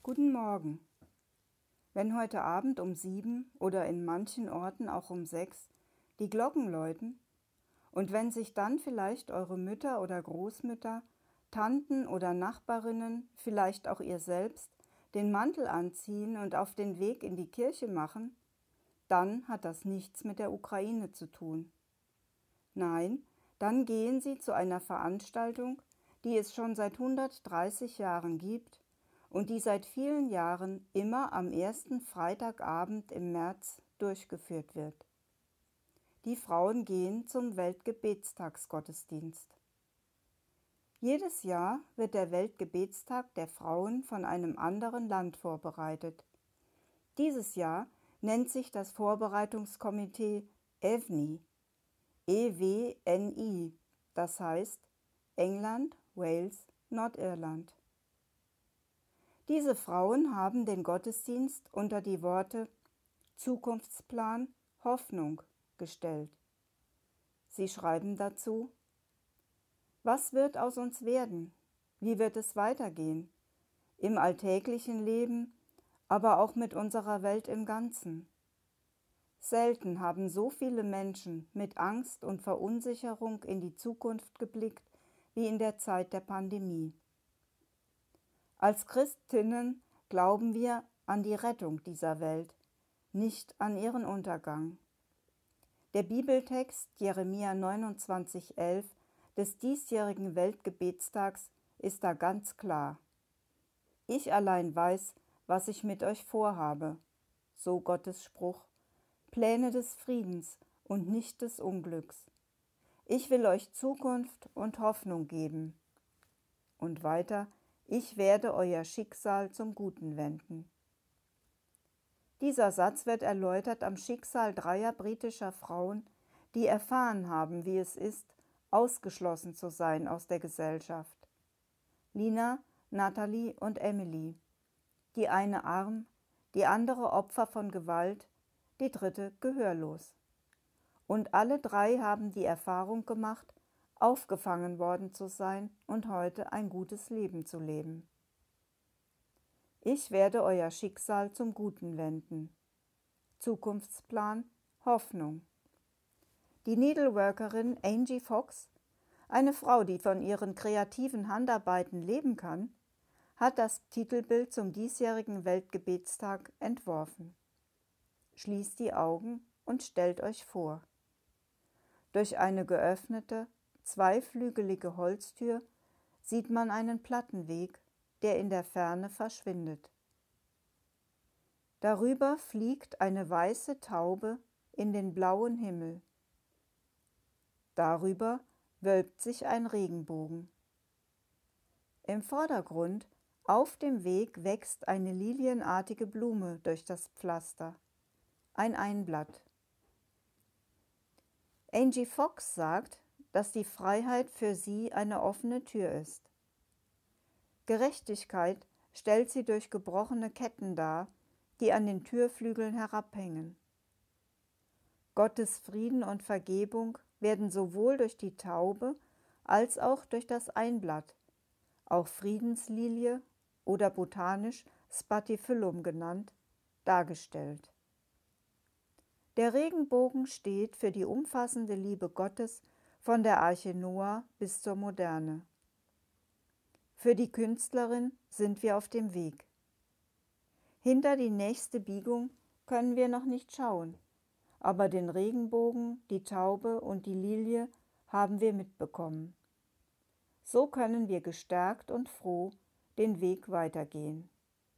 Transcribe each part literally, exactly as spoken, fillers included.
Guten Morgen. Wenn heute Abend um sieben oder in manchen Orten auch um sechs die Glocken läuten und wenn sich dann vielleicht eure Mütter oder Großmütter, Tanten oder Nachbarinnen, vielleicht auch ihr selbst, den Mantel anziehen und auf den Weg in die Kirche machen, dann hat das nichts mit der Ukraine zu tun. Nein, dann gehen sie zu einer Veranstaltung, die es schon seit hundertdreißig Jahren gibt und die seit vielen Jahren immer am ersten Freitagabend im März durchgeführt wird. Die Frauen gehen zum Weltgebetstagsgottesdienst. Jedes Jahr wird der Weltgebetstag der Frauen von einem anderen Land vorbereitet. Dieses Jahr nennt sich das Vorbereitungskomitee E W N I, E W N I, das heißt England, Wales, Nordirland. Diese Frauen haben den Gottesdienst unter die Worte Zukunftsplan, Hoffnung gestellt. Sie schreiben dazu: Was wird aus uns werden? Wie wird es weitergehen? Im alltäglichen Leben, aber auch mit unserer Welt im Ganzen. Selten haben so viele Menschen mit Angst und Verunsicherung in die Zukunft geblickt wie in der Zeit der Pandemie. Als Christinnen glauben wir an die Rettung dieser Welt, nicht an ihren Untergang. Der Bibeltext Jeremia neunundzwanzig elf des diesjährigen Weltgebetstags ist da ganz klar. Ich allein weiß, was ich mit euch vorhabe, so Gottes Spruch, Pläne des Friedens und nicht des Unglücks. Ich will euch Zukunft und Hoffnung geben. Und weiter, ich werde euer Schicksal zum Guten wenden. Dieser Satz wird erläutert am Schicksal dreier britischer Frauen, die erfahren haben, wie es ist, ausgeschlossen zu sein aus der Gesellschaft. Lina, Natalie und Emily. Die eine arm, die andere Opfer von Gewalt, die dritte gehörlos. Und alle drei haben die Erfahrung gemacht, aufgefangen worden zu sein und heute ein gutes Leben zu leben. Ich werde euer Schicksal zum Guten wenden. Zukunftsplan, Hoffnung. Die Needleworkerin Angie Fox, eine Frau, die von ihren kreativen Handarbeiten leben kann, hat das Titelbild zum diesjährigen Weltgebetstag entworfen. Schließt die Augen und stellt euch vor. Durch eine geöffnete, zweiflügelige Holztür sieht man einen Plattenweg, der in der Ferne verschwindet. Darüber fliegt eine weiße Taube in den blauen Himmel. Darüber wölbt sich ein Regenbogen. Im Vordergrund, auf dem Weg, wächst eine lilienartige Blume durch das Pflaster, ein Einblatt. Angie Fox sagt, dass die Freiheit für sie eine offene Tür ist. Gerechtigkeit stellt sie durch gebrochene Ketten dar, die an den Türflügeln herabhängen. Gottes Frieden und Vergebung werden sowohl durch die Taube als auch durch das Einblatt, auch Friedenslilie oder botanisch Spathiphyllum genannt, dargestellt. Der Regenbogen steht für die umfassende Liebe Gottes von der Arche Noah bis zur Moderne. Für die Künstlerin sind wir auf dem Weg. Hinter die nächste Biegung können wir noch nicht schauen, aber den Regenbogen, die Taube und die Lilie haben wir mitbekommen. So können wir gestärkt und froh den Weg weitergehen.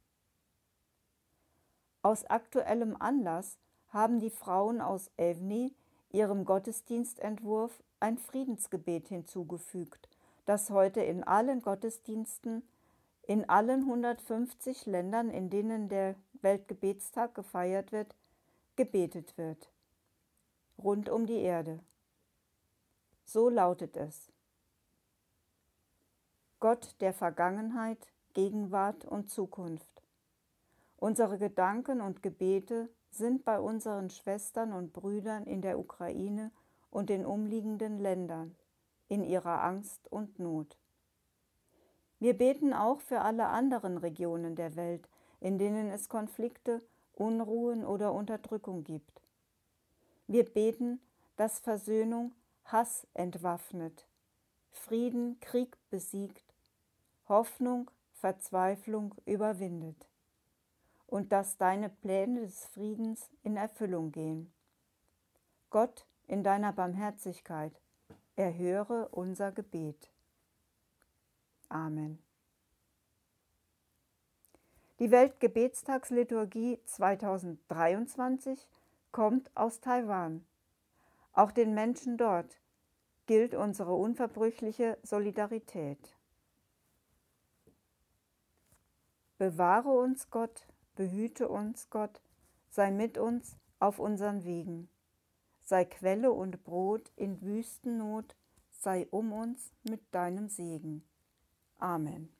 Aus aktuellem Anlass haben die Frauen aus E W N I ihrem Gottesdienstentwurf ein Friedensgebet hinzugefügt, das heute in allen Gottesdiensten in allen hundertfünfzig Ländern, in denen der Weltgebetstag gefeiert wird, gebetet wird. Rund um die Erde. So lautet es: Gott der Vergangenheit, Gegenwart und Zukunft. Unsere Gedanken und Gebete sind bei unseren Schwestern und Brüdern in der Ukraine und den umliegenden Ländern, in ihrer Angst und Not. Wir beten auch für alle anderen Regionen der Welt, in denen es Konflikte, Unruhen oder Unterdrückung gibt. Wir beten, dass Versöhnung Hass entwaffnet, Frieden Krieg besiegt, Hoffnung Verzweiflung überwindet und dass deine Pläne des Friedens in Erfüllung gehen. Gott, in deiner Barmherzigkeit, erhöre unser Gebet. Amen. Die Weltgebetstagsliturgie zweitausenddreiundzwanzig kommt aus Taiwan. Auch den Menschen dort gilt unsere unverbrüchliche Solidarität. Bewahre uns Gott, behüte uns Gott, sei mit uns auf unseren Wegen. Sei Quelle und Brot in Wüstennot, sei um uns mit deinem Segen. Amen.